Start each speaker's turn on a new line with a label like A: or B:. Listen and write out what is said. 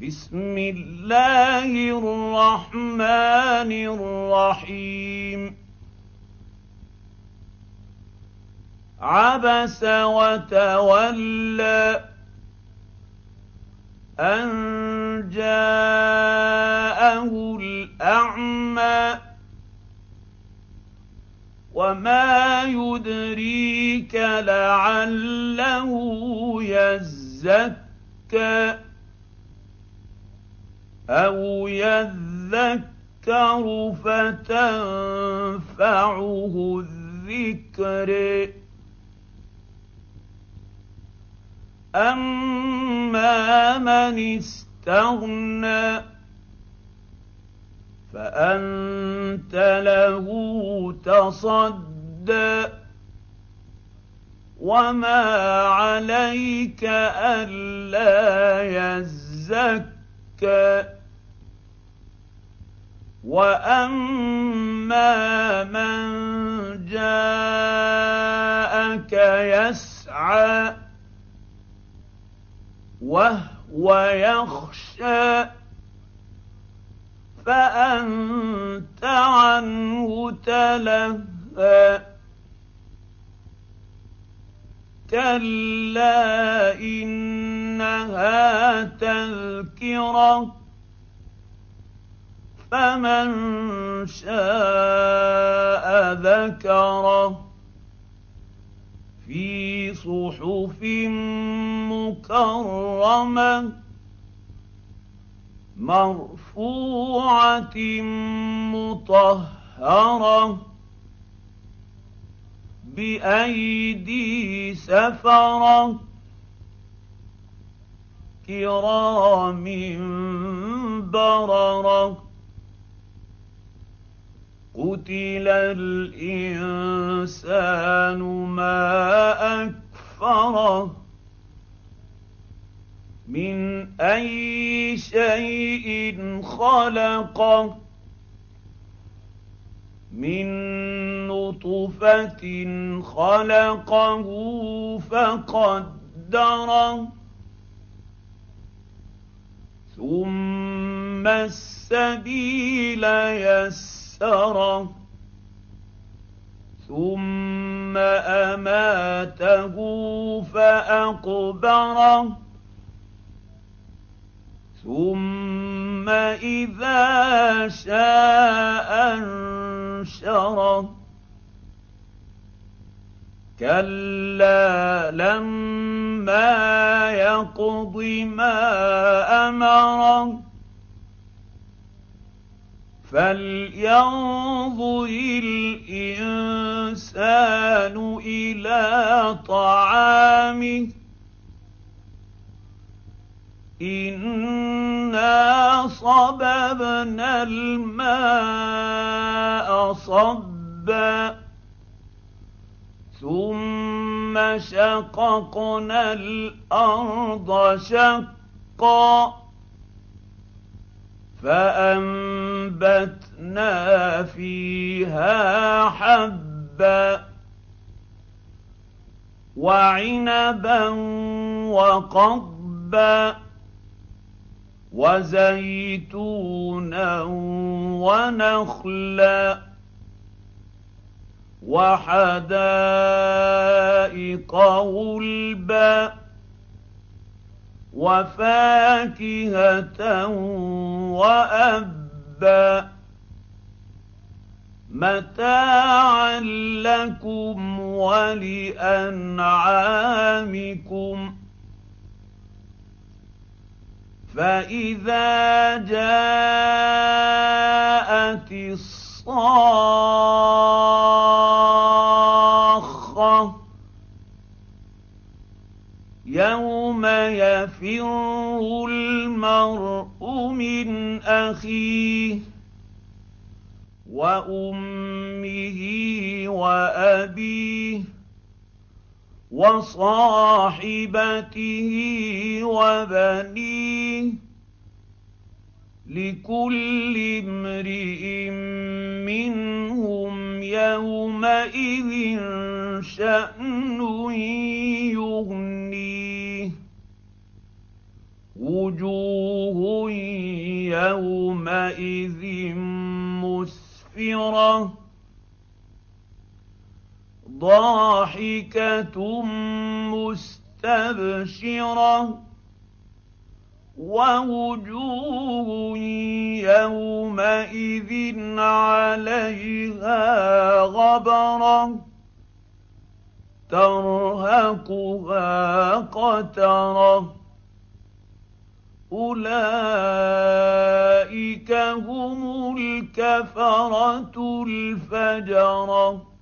A: بسم الله الرحمن الرحيم عبس وتولى أن جاءه الأعمى وما يدريك لعله يزكى أو يذكر فتنفعه الذكر أما من استغنى فأنت له تصدى وما عليك ألا يزكى وأما من جاءك يسعى وهو يخشى فأنت عنه تلهى كلا إنها تذكرة فمن شاء ذكره في صحف مكرمة مرفوعة مطهرة بأيدي سفرة كرام بررة قتل الإنسان ما أكفره من أي شيء خلقه من نطفة خلقه فقدره ثم السبيل يسره ثم أماته فأقبره ثم إذا شاء أنشره كلا لما يقض ما أمره فلينظر الإنسان إلى طعامه إنا صببنا الماء صبا ثم شققنا الأرض شقا فأنبتنا فيها حبا وعنبا وقضبا وزيتونا ونخلا وحدائق غلبا وفاكهة وأبا متاعا لكم ولأنعامكم فإذا جاءت الصاخة يوم يفر المرء من أخيه وأمه وأبيه وصاحبته وبنيه لكل امرئ منهم يومئذ شأن يغنيه وجوه مغفرة ضاحكة مستبشرة ووجوه يومئذ عليها غبرة ترهقها قترة أولئك هم الكفرة الفجرة